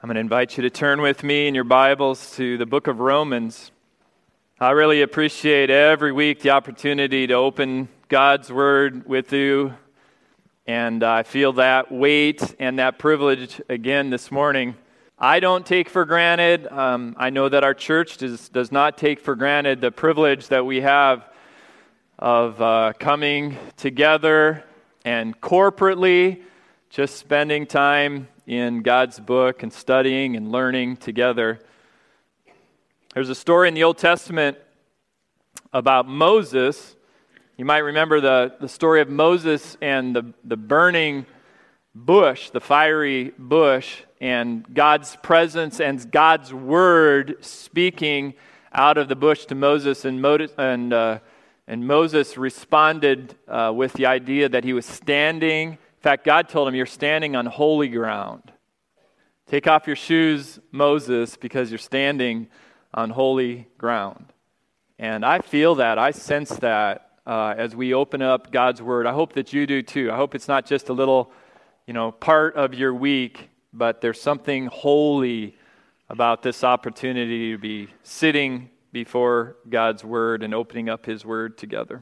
I'm going to invite you to turn with me in your Bibles to the book of Romans. I really appreciate every week the opportunity to open God's Word with you, and I feel that weight and that privilege again this morning. I don't take for granted, I know that our church does not take for granted the privilege that we have of coming together and corporately just spending time in God's book and studying and learning together. There's a story in the Old Testament about Moses. You might remember the story of Moses and the burning bush, the fiery bush, and God's presence and God's word speaking out of the bush to Moses, and Moses responded with the idea that he was standing. In fact, God told him, "You're standing on holy ground. Take off your shoes, Moses, because you're standing on holy ground." And I feel that, I sense that as we open up God's Word. I hope that you do too. I hope it's not just a little, part of your week, but there's something holy about this opportunity to be sitting before God's Word and opening up His Word together.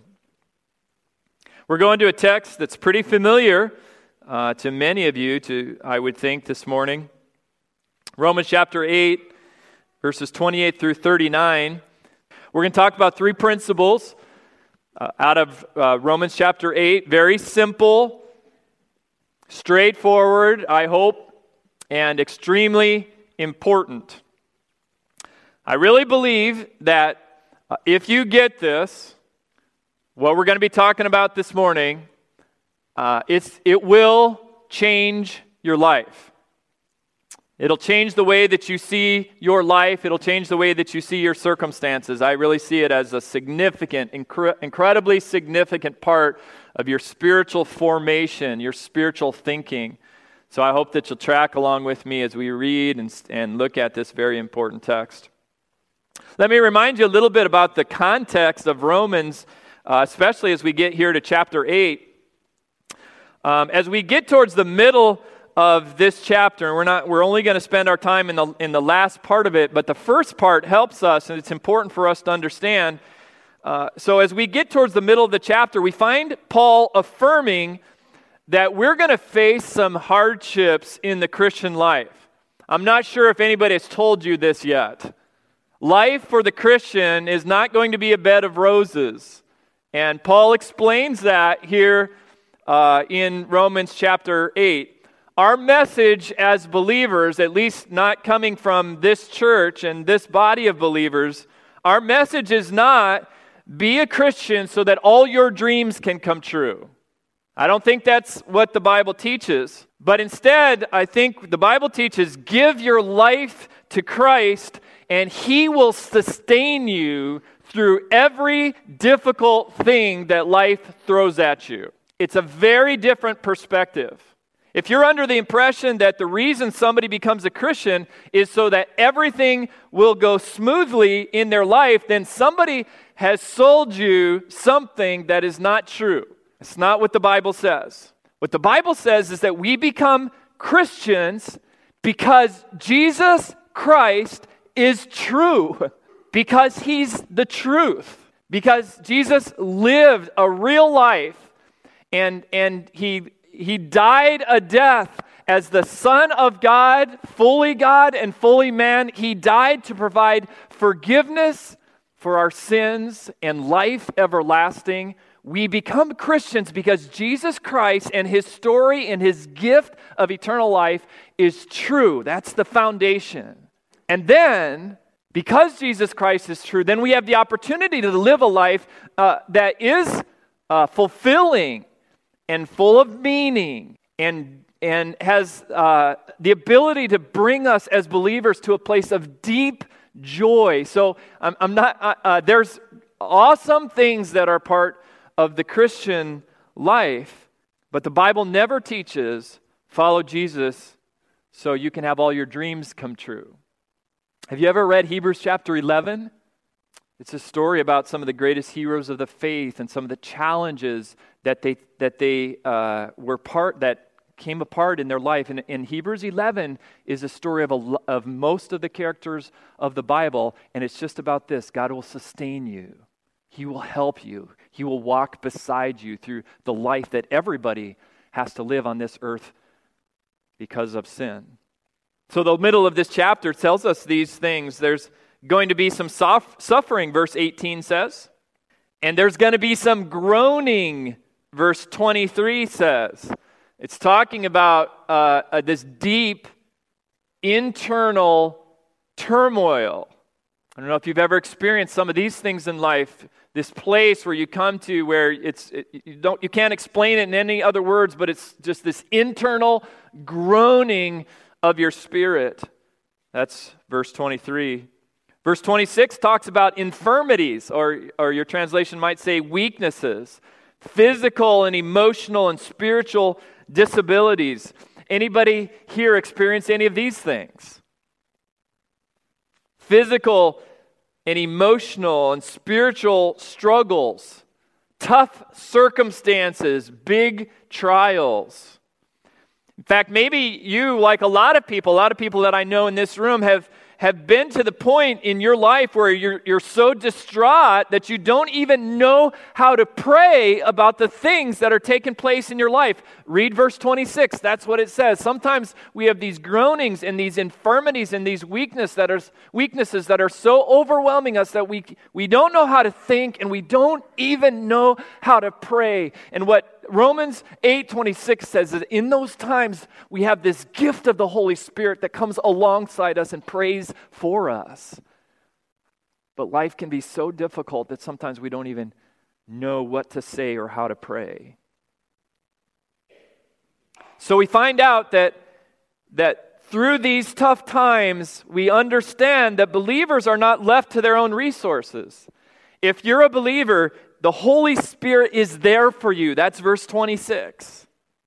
We're going to a text that's pretty familiar to many of you, I would think, this morning. Romans chapter 8, verses 28 through 39. We're going to talk about three principles out of Romans chapter 8. Very simple, straightforward, I hope, and extremely important. I really believe that if you get this, what we're going to be talking about this morning, it will change your life. It'll change the way that you see your life. It'll change the way that you see your circumstances. I really see it as a significant, incredibly significant part of your spiritual formation, your spiritual thinking. So I hope that you'll track along with me as we read and look at this very important text. Let me remind you a little bit about the context of Romans, especially as we get here to chapter 8. As we get towards the middle of this chapter, and we're only going to spend our time in the last part of it, but the first part helps us, and it's important for us to understand. So as we get towards the middle of the chapter, we find Paul affirming that we're going to face some hardships in the Christian life. I'm not sure if anybody has told you this yet. Life for the Christian is not going to be a bed of roses. And Paul explains that here in Romans chapter 8. Our message as believers, at least not coming from this church and this body of believers, our message is not be a Christian so that all your dreams can come true. I don't think that's what the Bible teaches. But instead, I think the Bible teaches give your life to Christ and He will sustain you through every difficult thing that life throws at you. It's a very different perspective. If you're under the impression that the reason somebody becomes a Christian is so that everything will go smoothly in their life, then somebody has sold you something that is not true. It's not what the Bible says. What the Bible says is that we become Christians because Jesus Christ is true, because He's the truth, because Jesus lived a real life and He died a death as the Son of God and fully man. He died to provide forgiveness for our sins and life everlasting. We become Christians because Jesus Christ and His story and His gift of eternal life is true. That's the foundation. And then, because Jesus Christ is true, then we have the opportunity to live a life that is fulfilling and full of meaning, and has the ability to bring us as believers to a place of deep joy. So there's awesome things that are part of the Christian life, but the Bible never teaches follow Jesus so you can have all your dreams come true. Have you ever read Hebrews chapter 11? It's a story about some of the greatest heroes of the faith and some of the challenges that came apart in their life. And Hebrews 11 is a story of most of the characters of the Bible, and it's just about this. God will sustain you. He will help you. He will walk beside you through the life that everybody has to live on this earth because of sin. So the middle of this chapter tells us these things. There's going to be some suffering, verse 18 says. And there's going to be some groaning, verse 23 says. It's talking about this deep internal turmoil. I don't know if you've ever experienced some of these things in life. This place where you come to where you can't explain it in any other words, but it's just this internal groaning of your spirit. That's verse 23. Verse 26 talks about infirmities, or your translation might say weaknesses, physical and emotional and spiritual disabilities. Anybody here experience any of these things? Physical and emotional and spiritual struggles, tough circumstances, big trials. In fact, maybe you, like a lot of people that I know in this room have been to the point in your life where you're so distraught that you don't even know how to pray about the things that are taking place in your life. Read verse 26. That's what it says. Sometimes we have these groanings and these infirmities and these weaknesses that are so overwhelming us that we don't know how to think and we don't even know how to pray. And what Romans 8:26 says that in those times we have this gift of the Holy Spirit that comes alongside us and prays for us. But life can be so difficult that sometimes we don't even know what to say or how to pray. So we find out that through these tough times, we understand that believers are not left to their own resources. If you're a believer, the Holy Spirit is there for you. That's verse 26.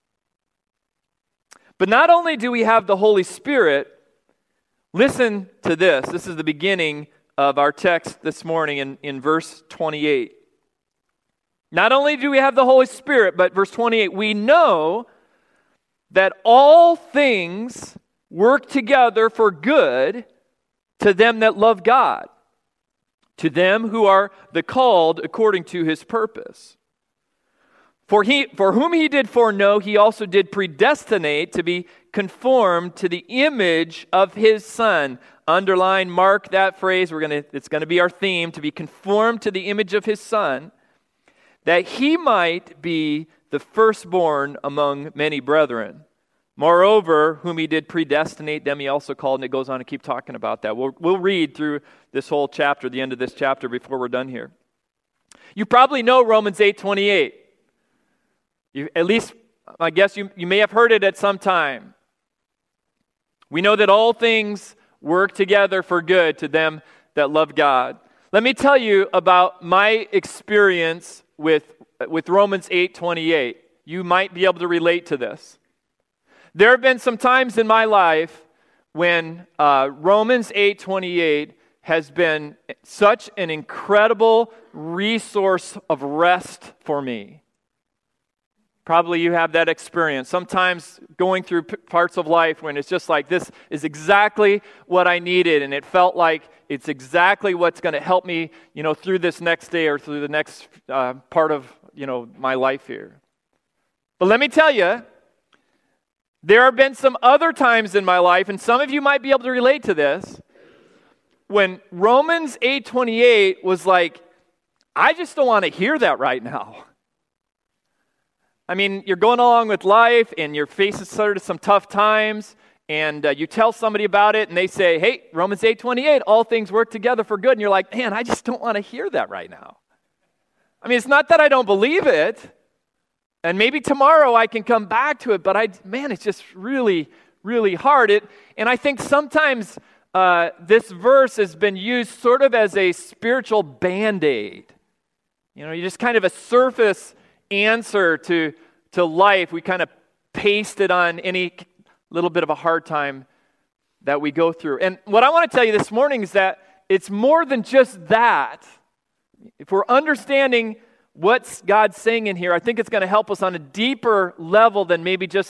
But not only do we have the Holy Spirit, listen to this. This is the beginning of our text this morning in verse 28. Not only do we have the Holy Spirit, but verse 28, we know that all things work together for good to them that love God, to them who are the called according to his purpose. For whom he did foreknow, he also did predestinate to be conformed to the image of his Son. Underline, mark that phrase. It's going to be our theme, to be conformed to the image of his Son, that he might be the firstborn among many brethren. Moreover, whom he did predestinate, them he also called, and it goes on to keep talking about that. We'll read through this whole chapter, the end of this chapter, before we're done here. You probably know Romans 8:28. At least, I guess you may have heard it at some time. We know that all things work together for good to them that love God. Let me tell you about my experience with Romans 8:28. You might be able to relate to this. There have been some times in my life when Romans 8:28 has been such an incredible resource of rest for me. Probably you have that experience. Sometimes going through parts of life when it's just like, this is exactly what I needed, and it felt like it's exactly what's going to help me, through this next day or through the next part of, my life here. But let me tell you, there have been some other times in my life, and some of you might be able to relate to this, when Romans 8:28 was like, I just don't want to hear that right now. I mean, you're going along with life, and you're facing sort of some tough times, and you tell somebody about it, and they say, hey, Romans 8:28, all things work together for good. And you're like, man, I just don't want to hear that right now. I mean, it's not that I don't believe it, and maybe tomorrow I can come back to it, but it's just really, really hard. And I think sometimes this verse has been used sort of as a spiritual Band-Aid. You just kind of a surface answer to life. We kind of paste it on any little bit of a hard time that we go through. And what I want to tell you this morning is that it's more than just that. If we're understanding what God's saying in here, I think it's going to help us on a deeper level than maybe just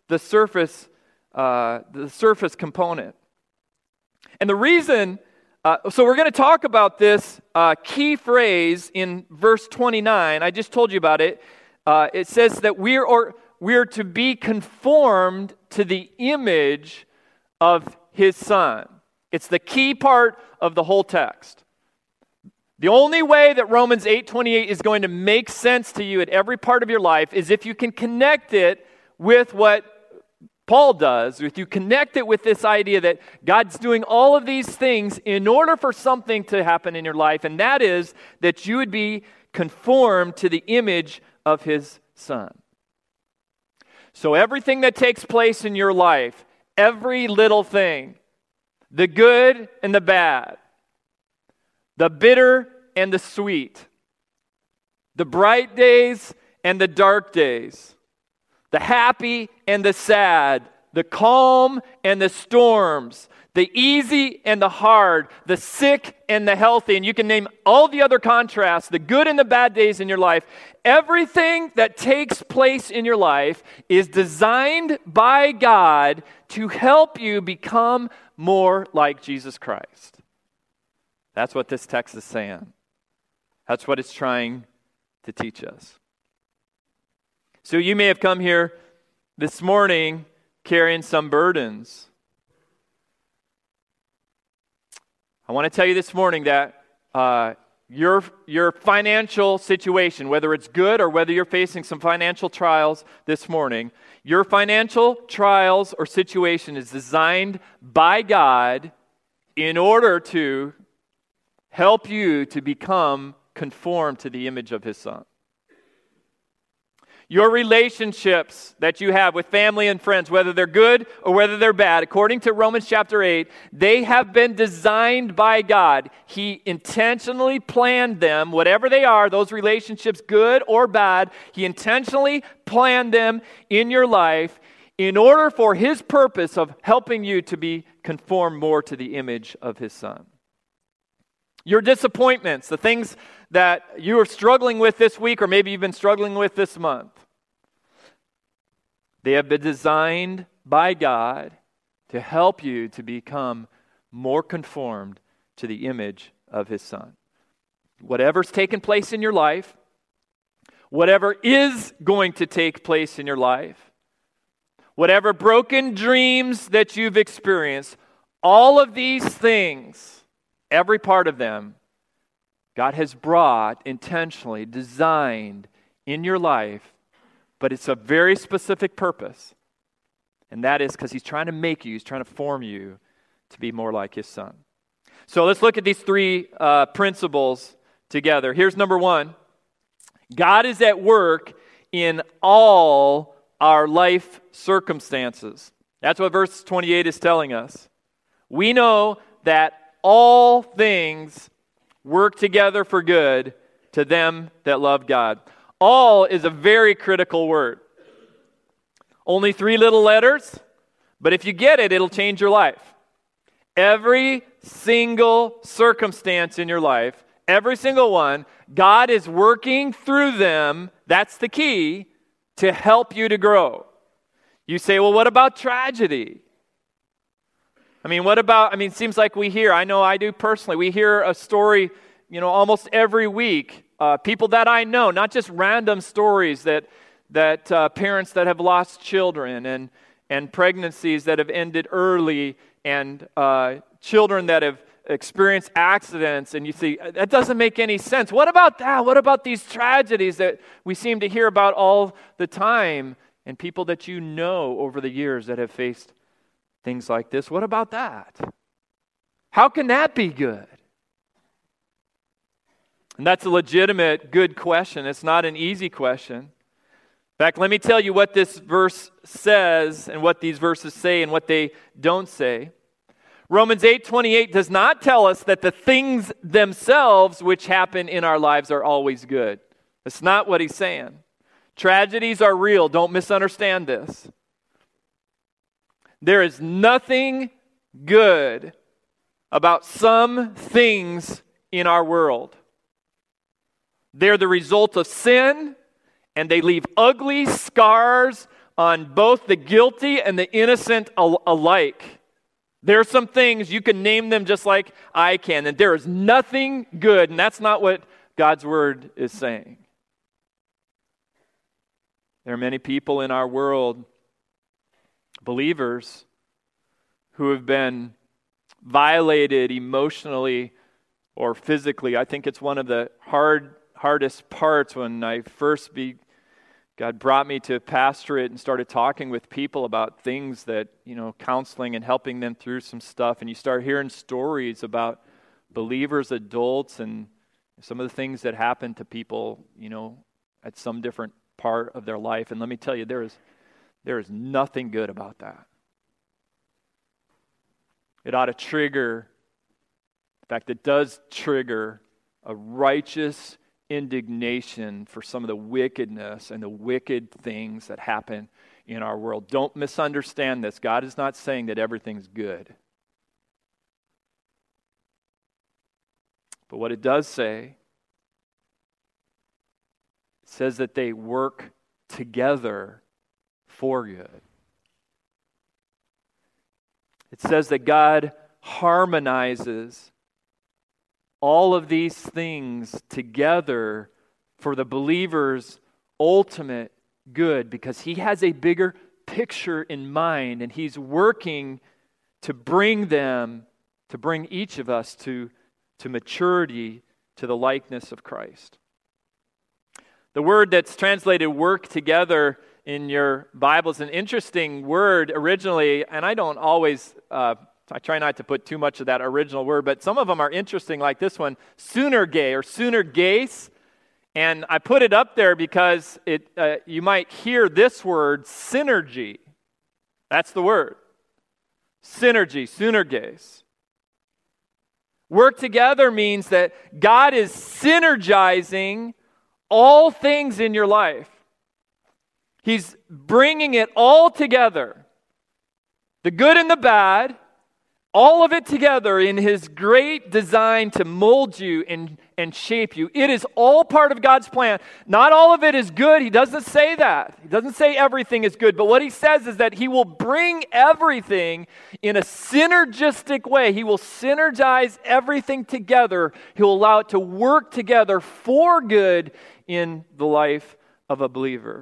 the surface component. And the reason, so we're going to talk about this key phrase in verse 29. I just told you about it. It says that we're to be conformed to the image of His Son. It's the key part of the whole text. The only way that Romans 8:28 is going to make sense to you at every part of your life is if you can connect it with what Paul does, if you connect it with this idea that God's doing all of these things in order for something to happen in your life, and that is that you would be conformed to the image of His Son. So everything that takes place in your life, every little thing, the good and the bad, the bitter and the sweet, the bright days and the dark days, the happy and the sad, the calm and the storms, the easy and the hard, the sick and the healthy, and you can name all the other contrasts, the good and the bad days in your life. Everything that takes place in your life is designed by God to help you become more like Jesus Christ. That's what this text is saying. That's what it's trying to teach us. So you may have come here this morning carrying some burdens. I want to tell you this morning that your financial situation, whether it's good or whether you're facing some financial trials this morning, your financial trials or situation is designed by God in order to help you to become conformed to the image of His Son. Your relationships that you have with family and friends, whether they're good or whether they're bad, according to Romans chapter 8, they have been designed by God. He intentionally planned them, whatever they are, those relationships, good or bad, He intentionally planned them in your life in order for His purpose of helping you to be conformed more to the image of His Son. Your disappointments, the things that you are struggling with this week or maybe you've been struggling with this month, they have been designed by God to help you to become more conformed to the image of His Son. Whatever's taken place in your life, whatever is going to take place in your life, whatever broken dreams that you've experienced, all of these things, every part of them, God has brought, intentionally designed in your life, but it's a very specific purpose. And that is because He's trying to make you, He's trying to form you to be more like His Son. So let's look at these three principles together. Here's number one. God is at work in all our life circumstances. That's what verse 28 is telling us. We know that all things work together for good to them that love God. All is a very critical word. Only 3 little letters, but if you get it, it'll change your life. Every single circumstance in your life, every single one, God is working through them, that's the key, to help you to grow. You say, well, what about tragedy? It seems like we hear, I know I do personally, we hear a story, almost every week. People that I know, not just random stories that parents that have lost children and pregnancies that have ended early and children that have experienced accidents, and you see, that doesn't make any sense. What about that? What about these tragedies that we seem to hear about all the time and people that you know over the years that have faced things like this? What about that? How can that be good? And that's a legitimate, good question. It's not an easy question. In fact, let me tell you what this verse says and what these verses say and what they don't say. Romans 8:28 does not tell us that the things themselves which happen in our lives are always good. That's not what he's saying. Tragedies are real. Don't misunderstand this. There is nothing good about some things in our world. They're the result of sin, and they leave ugly scars on both the guilty and the innocent alike. There are some things, you can name them just like I can, and there is nothing good, and that's not what God's Word is saying. There are many people in our world, believers, who have been violated emotionally or physically. I think it's one of the hardest parts when I first God brought me to pastorate and started talking with people about things that, counseling and helping them through some stuff. And you start hearing stories about believers, adults, and some of the things that happen to people, at some different part of their life. And let me tell you, there is nothing good about that. It ought to trigger, in fact, it does trigger a righteous indignation for some of the wickedness and the wicked things that happen in our world. Don't misunderstand this. God is not saying that everything's good. But what it does say, it says that they work together for good. It says that God harmonizes all of these things together for the believer's ultimate good, because He has a bigger picture in mind, and He's working to bring each of us to maturity, to the likeness of Christ. The word that's translated work together in your Bible is an interesting word originally, and I don't always I try not to put too much of that original word, but some of them are interesting, like this one, synerge or synergase. And I put it up there because you might hear this word, synergy. That's the word. Synergy, synergase. Work together means that God is synergizing all things in your life. He's bringing it all together. The good and the bad, all of it together in His great design to mold you and shape you. It is all part of God's plan. Not all of it is good. He doesn't say that. He doesn't say everything is good. But what He says is that He will bring everything in a synergistic way. He will synergize everything together. He'll allow it to work together for good in the life of a believer.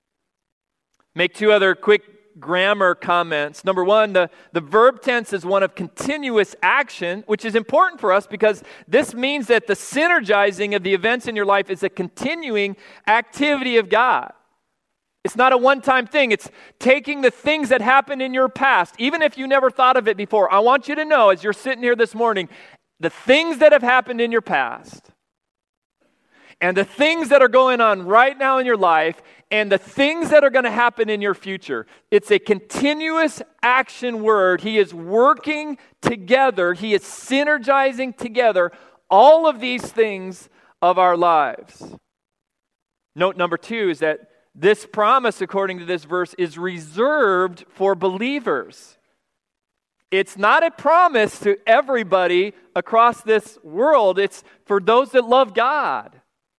Make two other quick grammar comments. Number one, the verb tense is one of continuous action, which is important for us because this means that the synergizing of the events in your life is a continuing activity of God. It's not a one-time thing. It's taking the things that happened in your past, even if you never thought of it before. I want you to know, as you're sitting here this morning, the things that have happened in your past and the things that are going on right now in your life and the things that are going to happen in your future. It's a continuous action word. He is working together. He is synergizing together all of these things of our lives. Note number two is that this promise, according to this verse, is reserved for believers. It's not a promise to everybody across this world. It's for those that love God.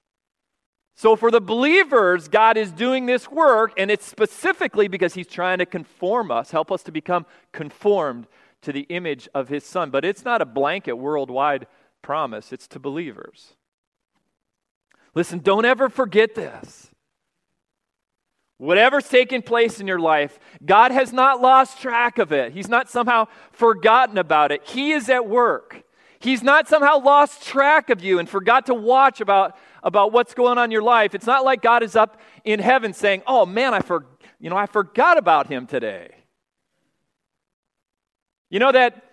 So for the believers, God is doing this work, and it's specifically because He's trying to conform us, help us to become conformed to the image of His Son. But it's not a blanket worldwide promise. It's to believers. Listen, don't ever forget this. Whatever's taking place in your life, God has not lost track of it. He's not somehow forgotten about it. He is at work. He's not somehow lost track of you and forgot to watch about what's going on in your life. It's not like God is up in heaven saying, "Oh man, I forgot about him today." You know that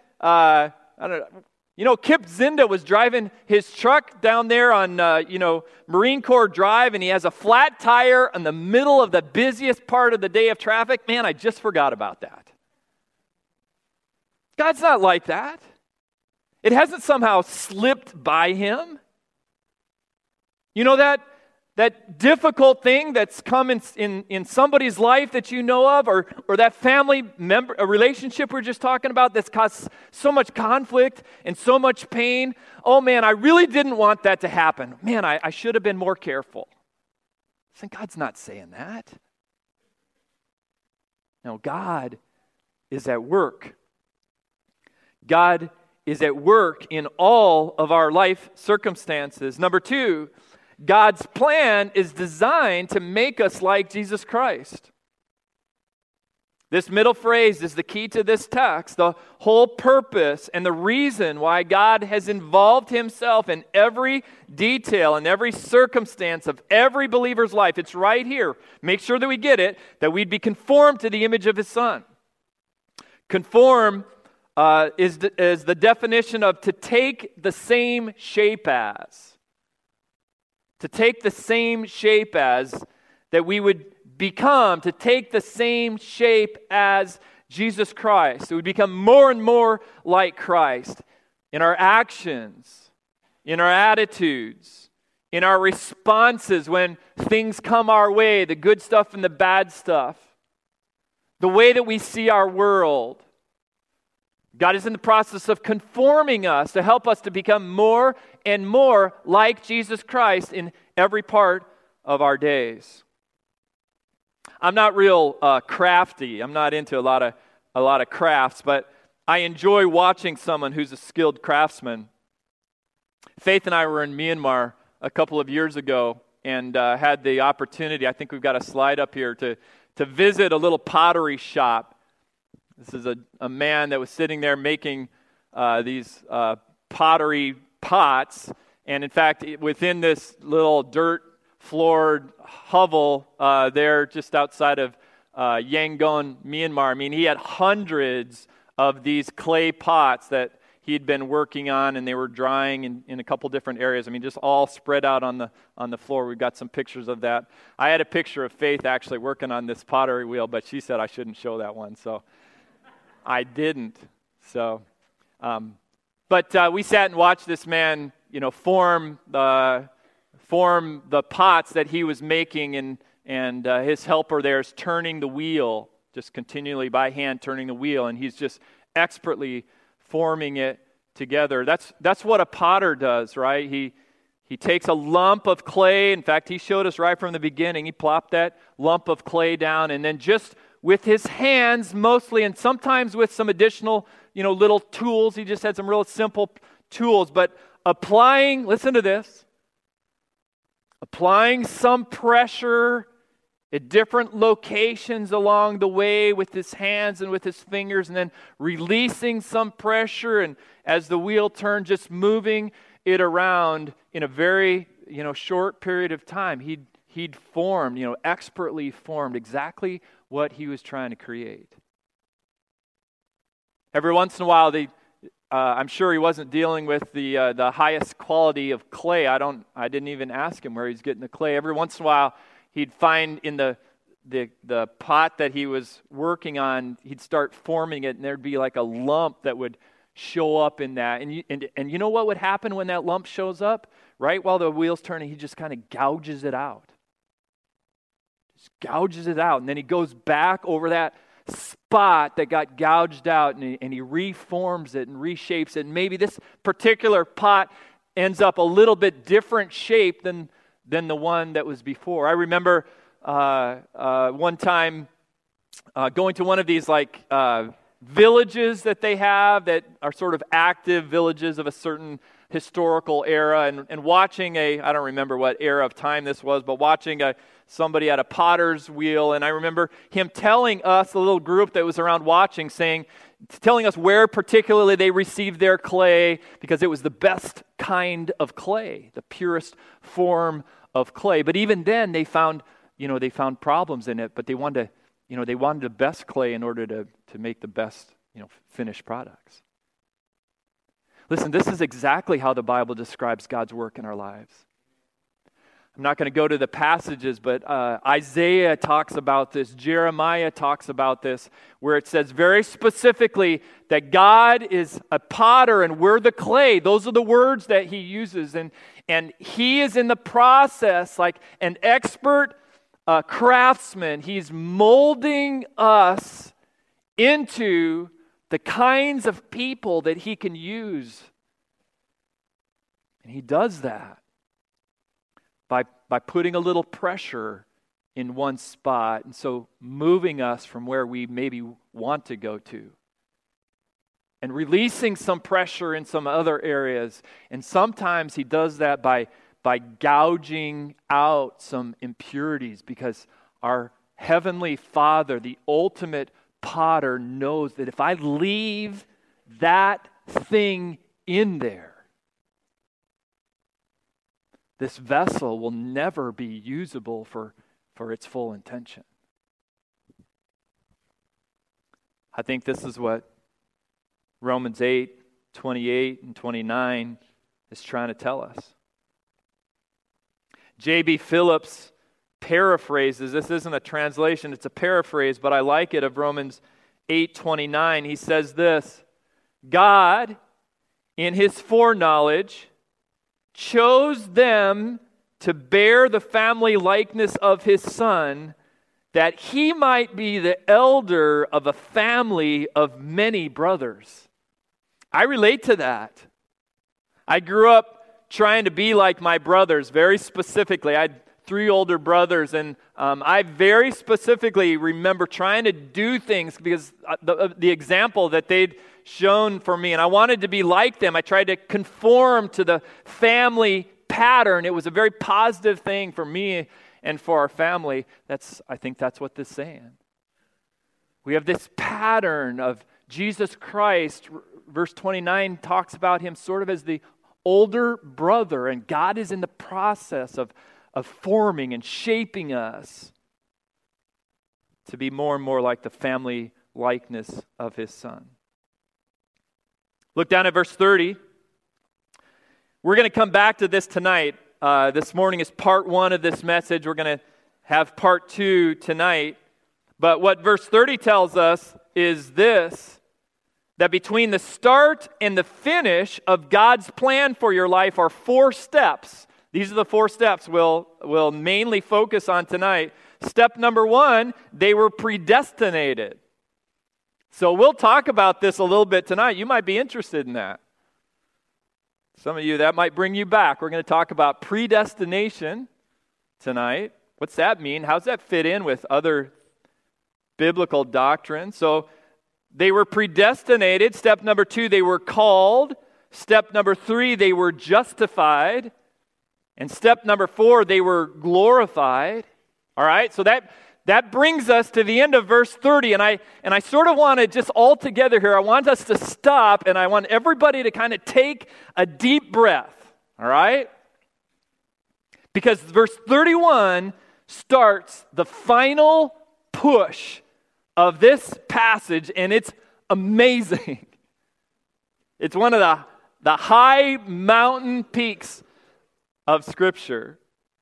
Kip Zinda was driving his truck down there on Marine Corps Drive, and he has a flat tire in the middle of the busiest part of the day of traffic. Man, I just forgot about that. God's not like that. It hasn't somehow slipped by Him. You know that difficult thing that's come in somebody's life that you know of, or that family member, a relationship we're just talking about that's caused so much conflict and so much pain. Oh man, I really didn't want that to happen. Man, I should have been more careful. I think God's not saying that. No, God is at work. God is at work in all of our life circumstances. Number two, God's plan is designed to make us like Jesus Christ. This middle phrase is the key to this text. The whole purpose and the reason why God has involved himself in every detail and every circumstance of every believer's life. It's right here. Make sure that we get it, that we'd be conformed to the image of his Son. Conform is the definition of to take the same shape as. To take the same shape as, that we would become, to take the same shape as Jesus Christ. It would become more and more like Christ in our actions, in our attitudes, in our responses when things come our way, the good stuff and the bad stuff, the way that we see our world. God is in the process of conforming us to help us to become more and more like Jesus Christ in every part of our days. I'm not real crafty. I'm not into a lot of crafts, but I enjoy watching someone who's a skilled craftsman. Faith and I were in Myanmar a couple of years ago and had the opportunity, I think we've got a slide up here, to visit a little pottery shop. This is a man that was sitting there making these pottery pots. And in fact, within this little dirt-floored hovel there just outside of Yangon, Myanmar, I mean, he had hundreds of these clay pots that he had been working on, and they were drying in a couple different areas. I mean, just all spread out on the floor. We've got some pictures of that. I had a picture of Faith actually working on this pottery wheel, but she said I shouldn't show that one, so I didn't. So, but we sat and watched this man, form the pots that he was making, and his helper there is turning the wheel, just continually by hand turning the wheel, and he's just expertly forming it together. That's what a potter does, right? He takes a lump of clay. In fact, he showed us right from the beginning. He plopped that lump of clay down, and then just with his hands mostly, and sometimes with some additional, little tools. He just had some real simple tools, but applying, listen to this, applying some pressure at different locations along the way with his hands and with his fingers, and then releasing some pressure, and as the wheel turned, just moving it around in a very, short period of time. He'd formed, expertly formed exactly what he was trying to create. Every once in a while, I'm sure he wasn't dealing with the highest quality of clay. I didn't even ask him where he's getting the clay. Every once in a while, he'd find in the pot that he was working on, he'd start forming it, and there'd be like a lump that would show up in that. And you know what would happen when that lump shows up? Right while the wheel's turning, he just kind of gouges it out. Gouges it out, and then he goes back over that spot that got gouged out, and he reforms it and reshapes it. And maybe this particular pot ends up a little bit different shape than the one that was before. I remember one time going to one of these villages that they have that are sort of active villages of a certain historical era, and watching I don't remember what era of time this was, but watching somebody at a potter's wheel, and I remember him telling us, the little group that was around watching, telling us where particularly they received their clay, because it was the best kind of clay, the purest form of clay. But even then, they found problems in it, but they wanted the best clay in order to make the best, finished products. Listen, this is exactly how the Bible describes God's work in our lives. I'm not going to go to the passages, but Isaiah talks about this. Jeremiah talks about this, where it says very specifically that God is a potter and we're the clay. Those are the words that he uses. And he is in the process, like an expert craftsman. He's molding us into the kinds of people that he can use. And he does that by putting a little pressure in one spot, and so moving us from where we maybe want to go to, and releasing some pressure in some other areas. And sometimes he does that by gouging out some impurities, because our Heavenly Father, the ultimate potter, knows that if I leave that thing in there, this vessel will never be usable for its full intention. I think this is what Romans 8:28 and 29 is trying to tell us. J.B. Phillips paraphrases, this isn't a translation, it's a paraphrase, but I like it, of Romans 8:29. He says this: God, in his foreknowledge, chose them to bear the family likeness of his Son, that he might be the elder of a family of many brothers. I relate to that. I grew up trying to be like my brothers, very specifically. I had 3 older brothers, and I very specifically remember trying to do things because the example that they'd shown for me, and I wanted to be like them. I tried to conform to the family pattern. It was a very positive thing for me and for our family. I think that's what this is saying. We have this pattern of Jesus Christ. Verse 29 talks about him sort of as the older brother, and God is in the process of forming and shaping us to be more and more like the family likeness of his Son. Look down at verse 30. We're going to come back to this tonight. This morning is part 1 of this message. We're going to have part 2 tonight. But what verse 30 tells us is this: that between the start and the finish of God's plan for your life are 4 steps. These are the 4 steps we'll mainly focus on tonight. Step number 1, they were predestinated. So we'll talk about this a little bit tonight. You might be interested in that. Some of you, that might bring you back. We're going to talk about predestination tonight. What's that mean? How does that fit in with other biblical doctrine? So they were predestinated. Step number 2, they were called. Step number 3, they were justified. And step number 4, they were glorified. All right, so that brings us to the end of verse 30, and I sort of want to just all together here, I want us to stop, and I want everybody to kind of take a deep breath, all right? Because verse 31 starts the final push of this passage, and it's amazing. It's one of the high mountain peaks of Scripture.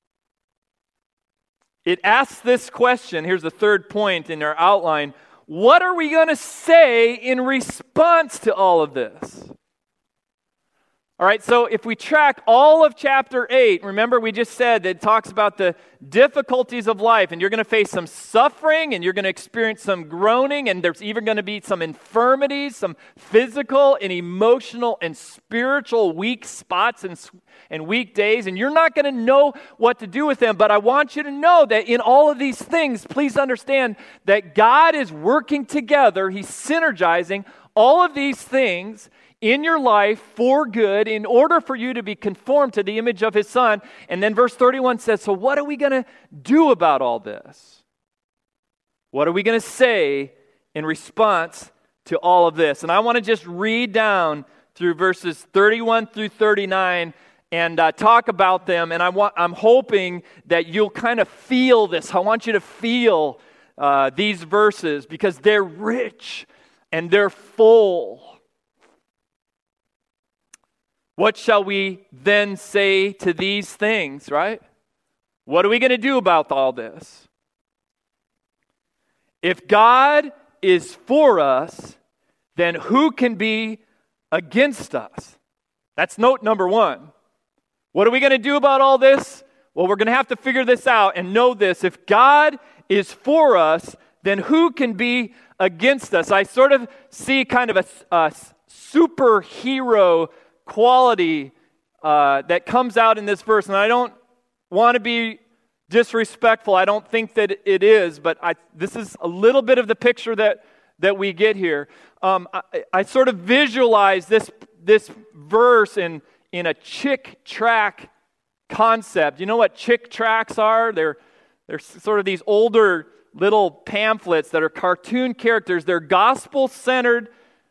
It asks this question. Here's the third point in our outline. What are we going to say in response to all of this? All right, so if we track all of chapter 8, remember we just said that it talks about the difficulties of life, and you're going to face some suffering, and you're going to experience some groaning, and there's even going to be some infirmities, some physical and emotional and spiritual weak spots and weak days, and you're not going to know what to do with them. But I want you to know that in all of these things, please understand that God is working together. He's synergizing all of these things in your life for good in order for you to be conformed to the image of his Son. And then verse 31 says, so what are we going to do about all this? What are we going to say in response to all of this? And I want to just read down through verses 31 through 39 and talk about them. And I'm hoping that you'll kind of feel this. I want you to feel these verses because they're rich and they're full. What shall we then say to these things, right? What are we going to do about all this? If God is for us, then who can be against us? That's note number 1. What are we going to do about all this? Well, we're going to have to figure this out and know this. If God is for us, then who can be against us? I sort of see kind of a superhero quality that comes out in this verse, and I don't want to be disrespectful. I don't think that it is, but this is a little bit of the picture that we get here. I sort of visualize this verse in a Chick tract concept. You know what Chick tracts are? They're sort of these older little pamphlets that are cartoon characters. They're gospel-centered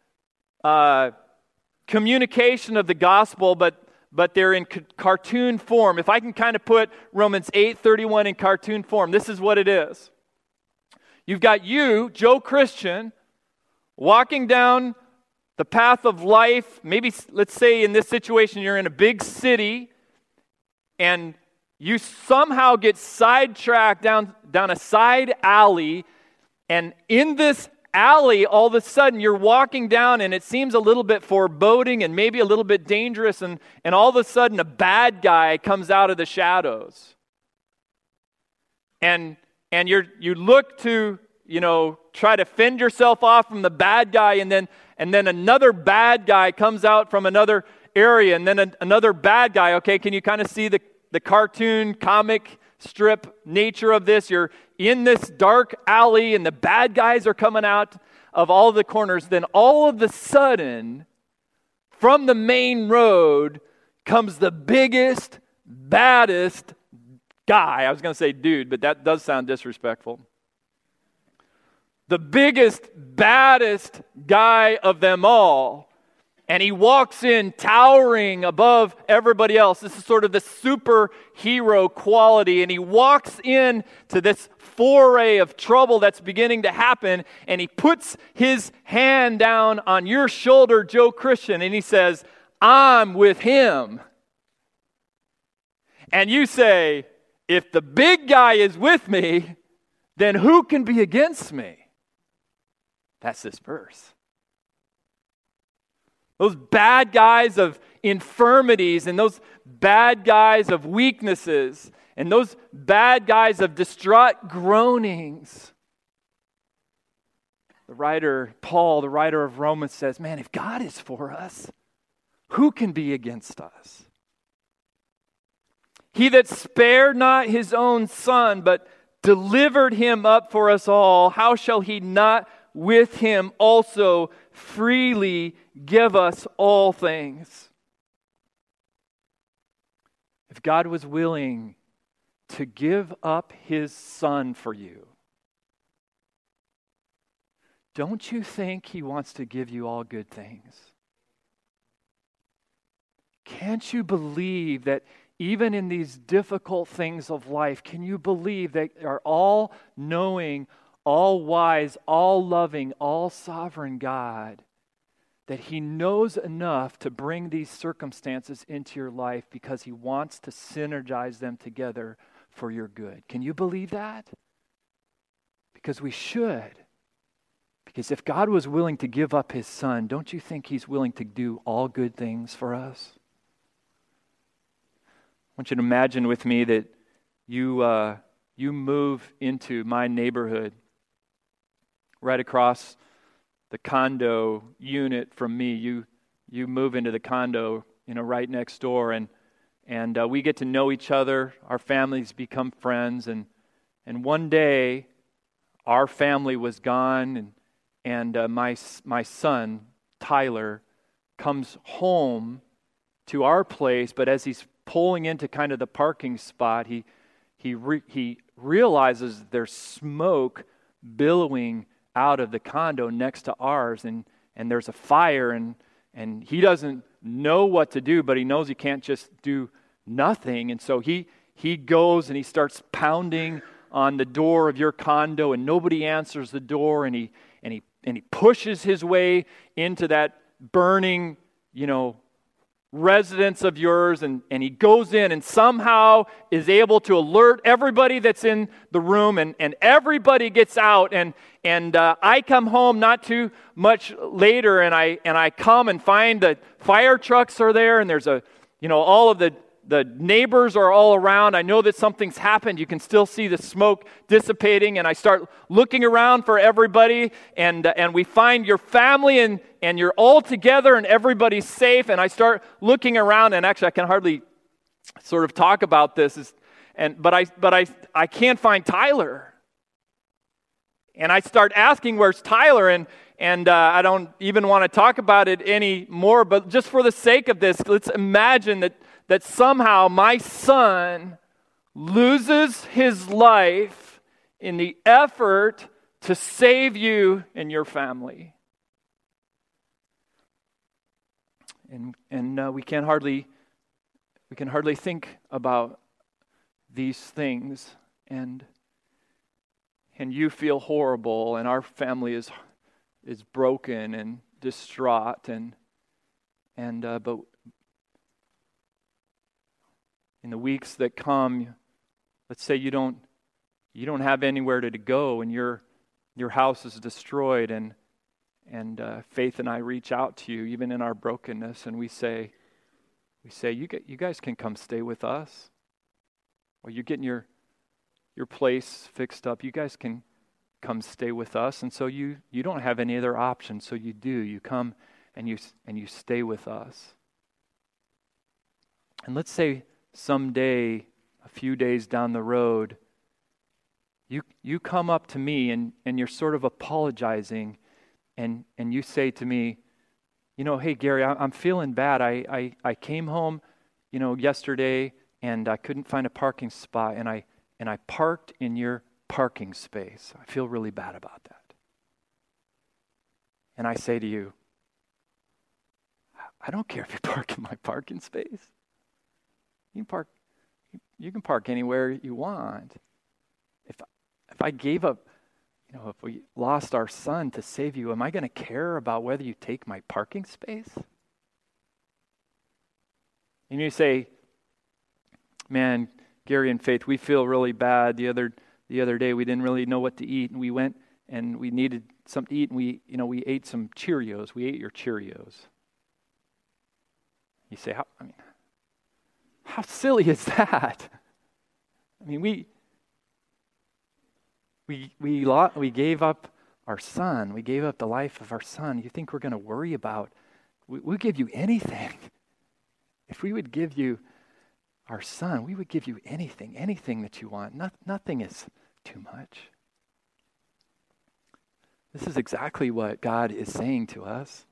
communication of the gospel, but they're in cartoon form. If I can kind of put Romans 8:31 in cartoon form, this is what it is. You've got you, Joe Christian, walking down the path of life. Maybe, let's say in this situation, you're in a big city, and you somehow get sidetracked down a side alley, and in this alley, all of a sudden, you're walking down, and it seems a little bit foreboding and maybe a little bit dangerous, and all of a sudden, a bad guy comes out of the shadows. And you look to, try to fend yourself off from the bad guy, and then another bad guy comes out from another area, and then another bad guy. Okay, can you kind of see the cartoon comic strip nature of this? You're in this dark alley, and the bad guys are coming out of all the corners. Then all of a sudden, from the main road comes the biggest, baddest guy. I was going to say dude, but that does sound disrespectful. The biggest, baddest guy of them all. And he walks in towering above everybody else. This is sort of the superhero quality. And he walks in to this foray of trouble that's beginning to happen. And he puts his hand down on your shoulder, Joe Christian. And he says, I'm with him. And you say, if the big guy is with me, then who can be against me? That's this verse. Those bad guys of infirmities, and those bad guys of weaknesses, and those bad guys of distraught groanings. Paul, the writer of Romans, says, man, if God is for us, who can be against us? He that spared not his own son, but delivered him up for us all, how shall he not with him also freely give us all things? If God was willing to give up his son for you, don't you think he wants to give you all good things? Can't you believe that even in these difficult things of life, can you believe that our all-knowing, all-wise, all-loving, all-sovereign God, that he knows enough to bring these circumstances into your life because he wants to synergize them together for your good? Can you believe that? Because we should. Because if God was willing to give up his son, don't you think he's willing to do all good things for us? I want you to imagine with me that you move into my neighborhood right across the condo unit from me. You move into the condo, right next door, and we get to know each other. Our families become friends, and one day our family was gone, and my son Tyler comes home to our place, but as he's pulling into kind of the parking spot, he realizes there's smoke billowing out of the condo next to ours, and there's a fire, and he doesn't know what to do, but he knows he can't just do nothing, and so he goes and he starts pounding on the door of your condo, and nobody answers the door, and he pushes his way into that burning, residence of yours, and he goes in and somehow is able to alert everybody that's in the room, and everybody gets out, and I come home not too much later, and I come and find that fire trucks are there, and there's all of the neighbors are all around. I know that something's happened. You can still see the smoke dissipating, and I start looking around for everybody, and we find your family, and you're all together, and everybody's safe, and I start looking around, and actually I can hardly sort of talk about this I can't find Tyler. And I start asking, where's Tyler? And I don't even want to talk about it anymore, but just for the sake of this, let's imagine that somehow my son loses his life in the effort to save you and your family. And we can hardly think about these things, and you feel horrible, and our family is broken and distraught, but in the weeks that come, let's say you don't have anywhere to go, and your house is destroyed, and Faith and I reach out to you, even in our brokenness, and we say, you guys can come stay with us, or you're getting your place fixed up. You guys can come stay with us, and so you don't have any other option. So you do. You come and you stay with us. And let's say someday, a few days down the road, you come up to me and you're sort of apologizing, and you say to me, hey Gary, I'm feeling bad. I came home, yesterday, and I couldn't find a parking spot, and I parked in your parking space. I feel really bad about that. And I say to you, I don't care if you park in my parking space. You can park anywhere you want. If I gave up, if we lost our son to save you, am I going to care about whether you take my parking space? And you say, man, Gary and Faith, we feel really bad. The other day we didn't really know what to eat, and we went and we needed something to eat, and we ate some Cheerios. We ate your Cheerios. You say, how silly is that? I mean, we gave up our son. We gave up the life of our son. You think we're going to worry about? We'll give you anything. If we would give you our son, we would give you anything that you want. Nothing is too much. This is exactly what God is saying to us.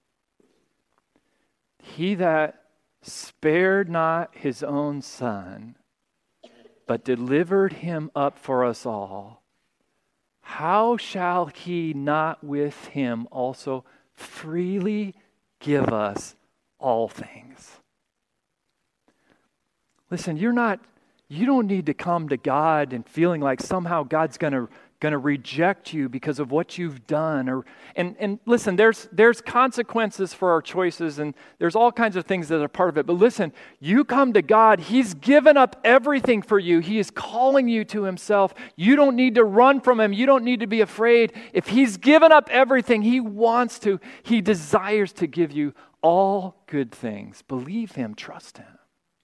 He that spared not his own son, but delivered him up for us all, how shall he not with him also freely give us all things? Listen, you don't need to come to God and feeling like somehow God's going to reject you because of what you've done. And listen, there's consequences for our choices, and there's all kinds of things that are part of it. But listen, you come to God. He's given up everything for you. He is calling you to himself. You don't need to run from him. You don't need to be afraid. If he's given up everything, he desires to give you all good things. Believe him, trust him.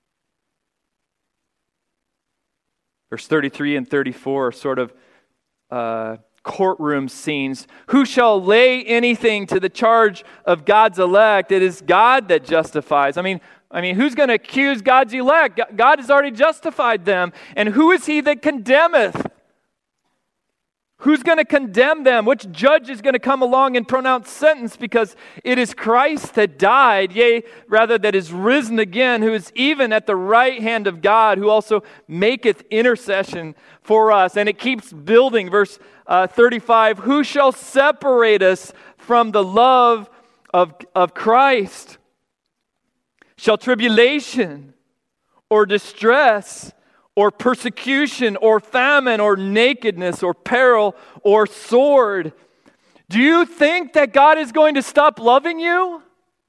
Verse 33 and 34 are sort of courtroom scenes. Who shall lay anything to the charge of God's elect? It is God that justifies. I mean, who's going to accuse God's elect? God has already justified them. And who is he that condemneth? Who's going to condemn them? Which judge is going to come along and pronounce sentence? Because it is Christ that died, yea, rather that is risen again, who is even at the right hand of God, who also maketh intercession for us. And it keeps building. Verse 35, who shall separate us from the love of Christ? Shall tribulation or distress or persecution, or famine, or nakedness, or peril, or sword? Do you think that God is going to stop loving you?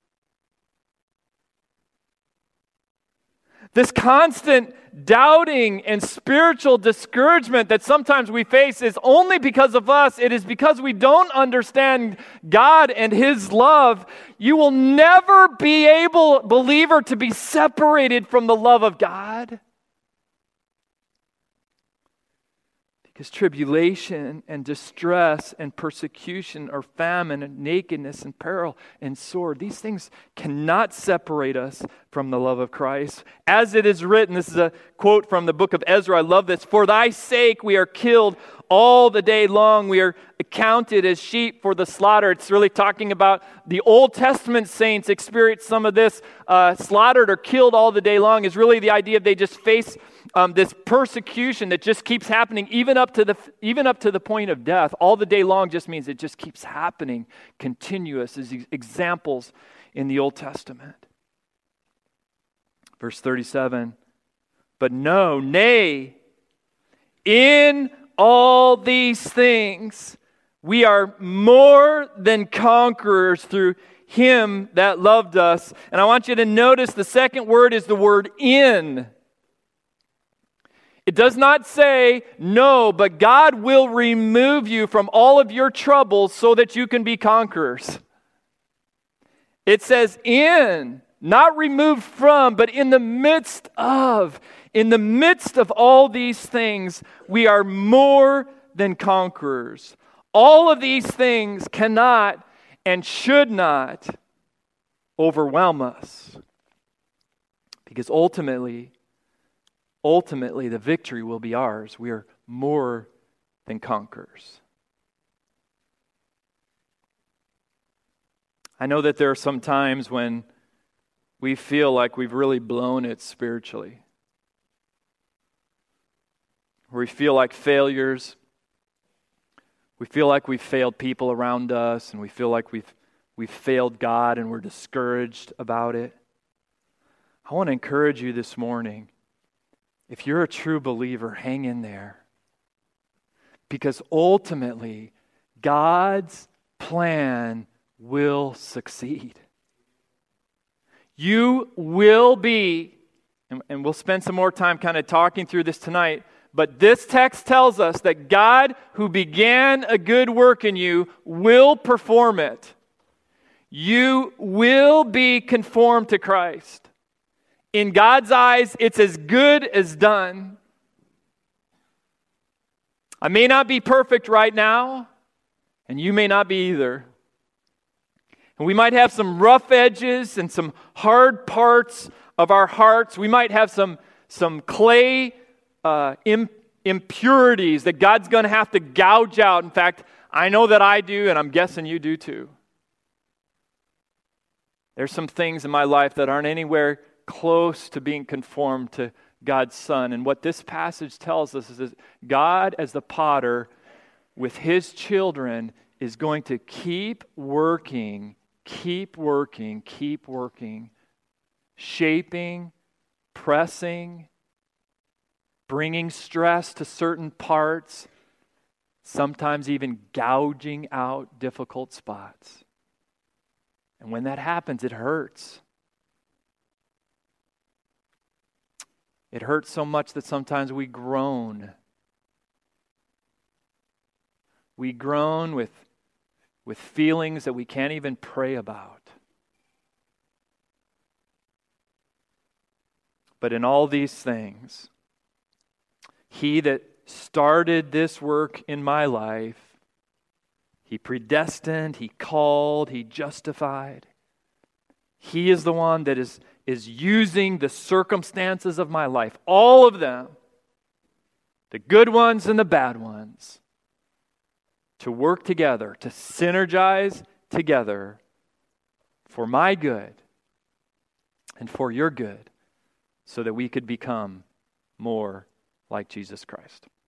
This constant doubting and spiritual discouragement that sometimes we face is only because of us. It is because we don't understand God and his love. You will never be able, believer, to be separated from the love of God. Because tribulation and distress and persecution or famine and nakedness and peril and sword, these things cannot separate us from the love of Christ. As it is written, this is a quote from the book of Ezra, I love this, "For thy sake we are killed all the day long. We are accounted as sheep for the slaughter." It's really talking about the Old Testament saints experienced some of this. Slaughtered or killed all the day long is really the idea of they just face this persecution that just keeps happening even up to the point of death. All the day long just means it just keeps happening, continuous, as examples in the Old Testament. Verse 37, "But no, nay, in all these things we are more than conquerors through Him that loved us." And I want you to notice the second word is the word "in." It does not say no, but God will remove you from all of your troubles so that you can be conquerors. It says in, not removed from, but in the midst of. In the midst of all these things, we are more than conquerors. All of these things cannot and should not overwhelm us. Because ultimately, the victory will be ours. We are more than conquerors. I know that there are some times when we feel like we've really blown it spiritually. Where we feel like failures. We feel like we've failed people around us, and we feel like we've failed God, and we're discouraged about it. I want to encourage you this morning. If you're a true believer, hang in there. Because ultimately, God's plan will succeed. You will be, and we'll spend some more time kind of talking through this tonight, but this text tells us that God, who began a good work in you, will perform it. You will be conformed to Christ. In God's eyes, it's as good as done. I may not be perfect right now, and you may not be either. And we might have some rough edges and some hard parts of our hearts. We might have some clay impurities that God's going to have to gouge out. In fact, I know that I do, and I'm guessing you do too. There's some things in my life that aren't anywhere close to being conformed to God's Son. And what this passage tells us is that God, as the potter, with His children, is going to keep working, shaping, pressing, bringing stress to certain parts, sometimes even gouging out difficult spots. And when that happens, it hurts. It hurts so much that sometimes we groan. We groan with feelings that we can't even pray about. But in all these things, He that started this work in my life, He predestined, He called, He justified. He is the one that is using the circumstances of my life, all of them, the good ones and the bad ones, to work together, to synergize together for my good and for your good, so that we could become more like Jesus Christ.